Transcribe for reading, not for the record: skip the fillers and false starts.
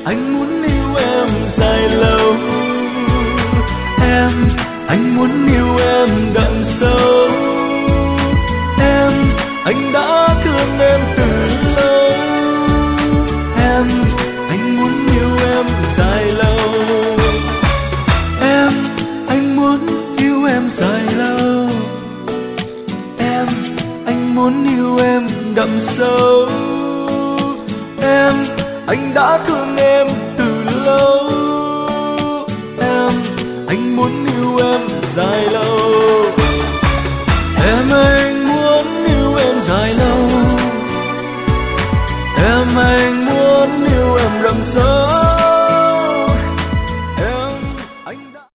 anh muốn yêu em dài lâu. Em, anh muốn yêu em đậm sâu. Em, anh đã thương em từ lâu. Em, anh muốn yêu em dài lâu. Em, anh muốn yêu em dài lâu. Em, anh muốn yêu em đậm sâu. Em, anh đã thương em từ lâu. Em, anh muốn yêu em dài lâu.